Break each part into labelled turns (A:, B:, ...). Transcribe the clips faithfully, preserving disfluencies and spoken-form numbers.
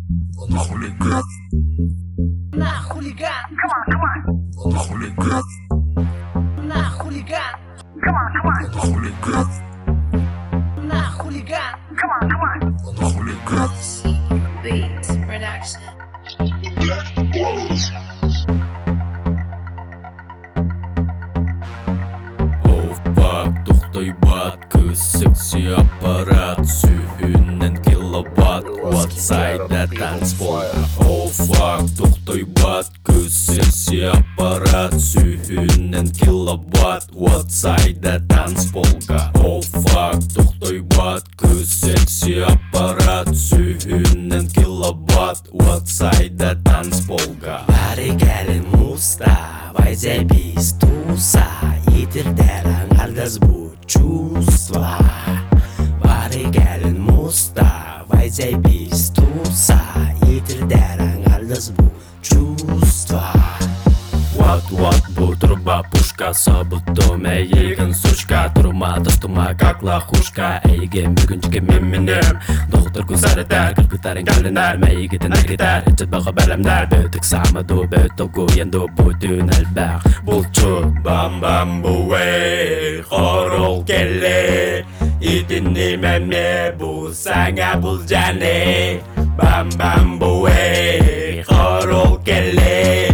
A: Она хулиган.
B: На хулиган.
A: Come on, come on. Она хулиган.
B: На хулиган.
A: Come on, come on. Она хулиган.
B: На хулиган.
A: Come on, come on. Она хулиган.
B: Beats Production.
C: Oh fuck, tohтой бат, секси аппарат, сүйінен киловатт, outside'da танцпол. Oh fuck, tohтой бат, секси аппарат, сүйінен киловатт, outside'da танцполга. Oh fuck, tohтой бат, секси аппарат, сүйінен киловатт, outside'da танцполга. Бәрі кәлін мұста, вайзебис туса, yitirdiren aldız bu чувства. Varigelen musta, vajzebis tusa, yitirdiren aldız bu чувства. What what bu труба пушка, собутоме егін сучка, турма достума как лохушка, эйген бүгінчіге мен менем. Доғдыр күзары дәр, кіргітарын кәлінәр, мәйгетін әргетер, әчет баға бәлемдер, бөтік самыду, бөтігі енді бұдын әлбәқ. Бұлчу бам бам бұй, хорол келі, итіні мәме бұ саңа бұл және. Bam bam buey, хорол келе,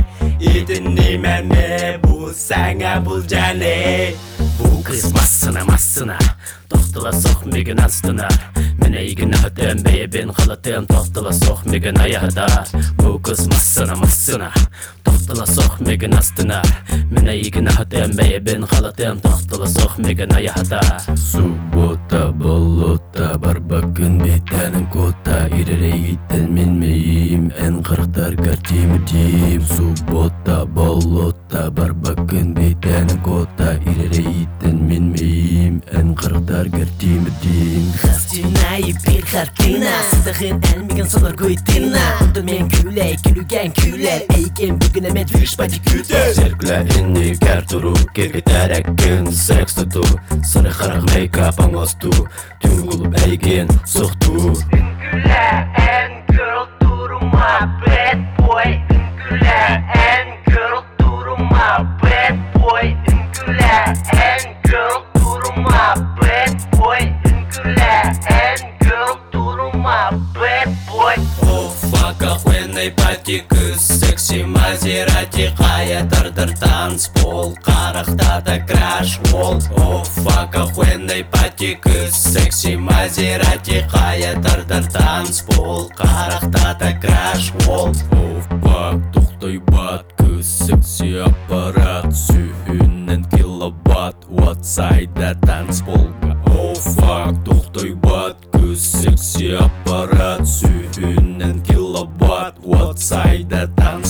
C: итіні мәне бұ саңа бұл және. Бұл қыз массына массына, тоқтыла соқ меген астына. Мен әйгін өтім бейбін қалатын, тоқтыла соқ меген аяғдар. Бұл қыз массына массына, тоқтыла соқ меген астына. Мен әйгін өтім бейбін қалатын, тоқтыла соқ меген аяғдар. Суббота болота, бар бакын бетәнің кота, иререйгіттен мен мейім, ән қырықтар картимі дейм. Суббота болота, бар бакын бетәнің кота, иререйгіттен мен мейім, ән қырықтар картимі дейм.
B: Хастюна и bir kартина, сыздығын әлмеген солар көйтіна. Бұлды мен күлей, күліген күлер, әйген бүгін әмет виш бәді күтер.
C: Зеркләрінні кәр тұру, кергітер әкін секс тұту, сыры қарақ мейкап аңосту, түн құлып әйген сұқту.
B: Üngüle en girl durma bad boy. Üngüle en girl durma bad boy. Üngüle en girl durma bad boy. Üngüle en girl durma bad boy.
C: Oh fuck, охуенный пати, күз секси Мазерати, қая дыр-дыр танцпол, қарақтада краш вол. Oh fuck, охуенный пати, күз секси Мазерати, қая дыр-дыр танцпол, қарақтада краш вол. Oh fuck, тоқтай бат, күз секси аппарат, сүйінен киловатт, outside'da танцполга. Oh fuck, тоқтай бат, секси аппарат, сүйінен киловатт, outside'da танцполга.